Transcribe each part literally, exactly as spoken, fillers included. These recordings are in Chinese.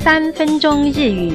三分钟日语。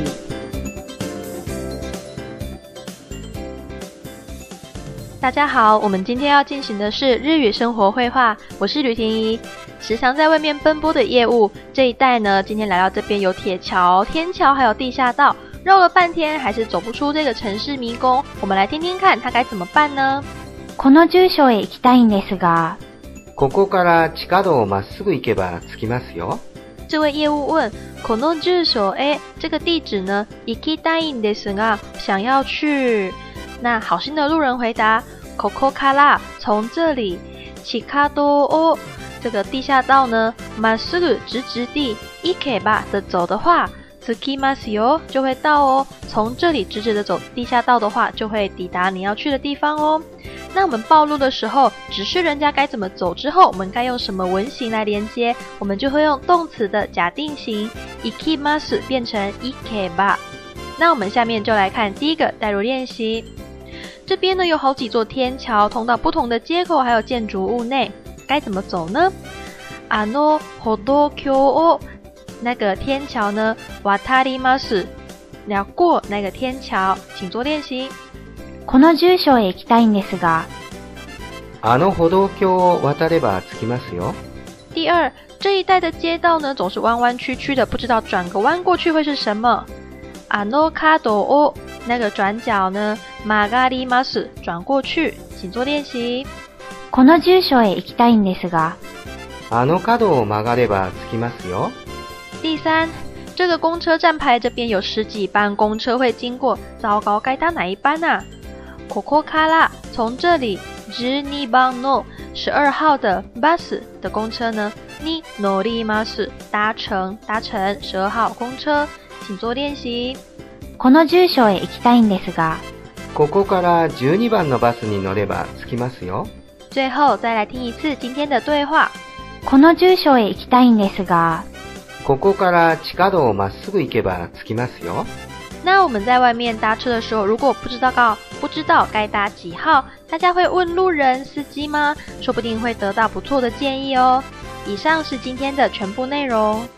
大家好，我们今天要进行的是日语生活绘画，我是吕婷怡。时常在外面奔波的业务这一带呢，今天来到这边有铁桥、天桥还有地下道，绕了半天还是走不出这个城市迷宫。我们来听听看他该怎么办呢？ この住所へ行きたいんですが、 ここから地下道をまっすぐ行けば着きますよ。 这位业务问この住所へ，这个地址呢，行きたいんですが，想要去。那好心的路人回答ここから从这里，地下道を这个地下道呢，まっすぐ直直地行けば的走的话，着きますよ就会到哦。从这里直直的走地下道的话，就会抵達你要去的地方哦。那我们暴露的时候，指示人家该怎么走之后，我们该用什么文型来连接？我们就会用动词的假定型行きます变成行けば。那我们下面就来看第一个代入练习。这边呢有好几座天桥，通到不同的街口还有建筑物内，该怎么走呢？あの歩道橋を那个天橋呢渡ります，要过那个天桥，请做练习。 この住所へ行きたいんですが、 あの歩道橋を渡れば着きますよ。 第二，这一带的街道呢总是弯弯曲曲的，不知道转个弯过去会是什么。あの角を那个转角呢曲がります转过去，请做练习。 この住所へ行きたいんですが、 あの角を曲がれば着きますよ。 第三，这个公车站牌这边有十几班公车会经过，糟糕，该搭哪一班啊？ここから从这里じゅうにばんの十二号的 bus 的公车呢に乗ります搭乘搭乘十二号公车，请做练習。 この住所へ行きたいんですが、 ここからじゅうにばんのバスに乗れば着きますよ。 最后再来听一次今天的对话。 この住所へ行きたいんですが、 ここから地下道をまっすぐ行けば着きますよ。 那我们在外面搭车的时候，如果不知道该不知道该搭几号，大家会问路人司机吗？说不定会得到不错的建议哦。以上是今天的全部内容。